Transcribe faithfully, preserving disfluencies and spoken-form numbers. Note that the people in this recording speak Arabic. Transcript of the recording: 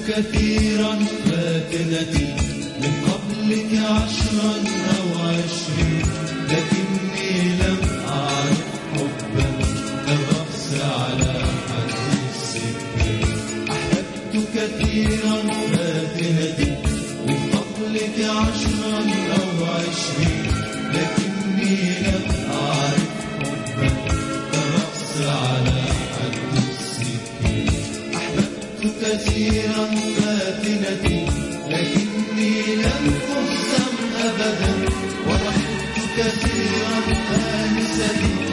كثيرا فاتنتي من قبلك عشرا أو عشرين، لكني لم أعرف حبا كالرقص على حد السكين. أحببت كثيرا فاتنتي من قبلك عشرا أو عشرين، لكني لم أعرف حبا كالرقص على حد السكين. أحببت كثيرا فاتنتي لكني لم أهزم أبدا، ورحت كثيرا آنستي